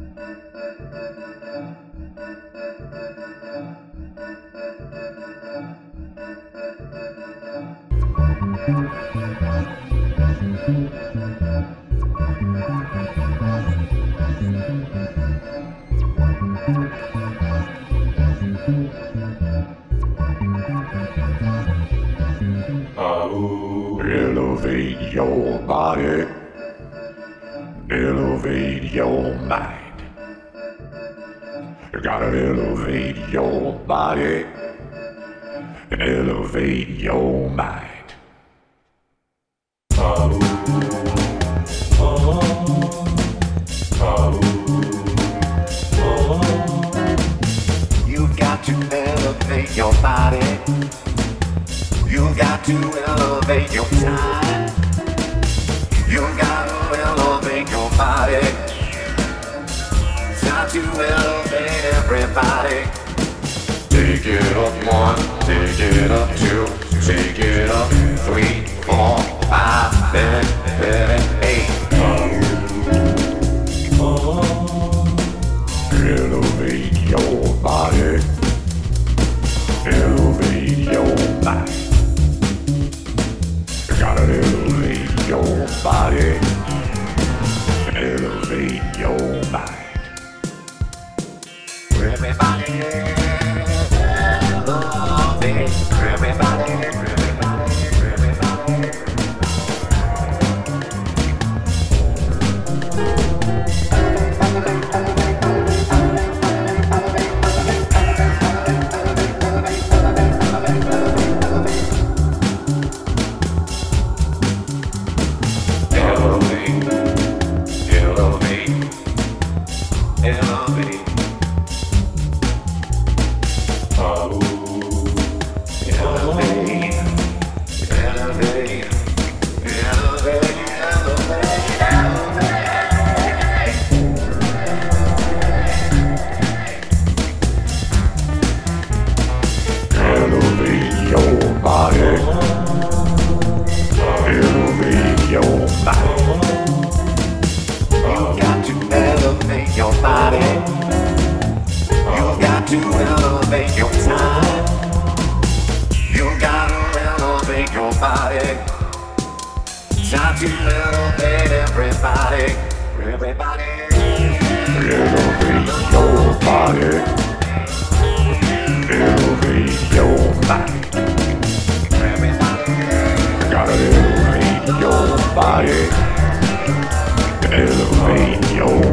Elevate your body, elevate your mind. You gotta elevate your body and elevate your mind. You've got to elevate your body. You got to elevate your time. You got to elevate your body. Time to elevate everybody. Take it up one, take it up two, take it up 3, 4, 5, 6, 7, 8. Elevate your body, elevate your mind. You gotta elevate your body, elevate your mind. Everybody, elevate. Everybody, everybody, everybody. To elevate your time, you gotta elevate your body. Time to elevate everybody. Everybody, elevate your body, elevate your mind. everybody, You gotta elevate your body, elevate your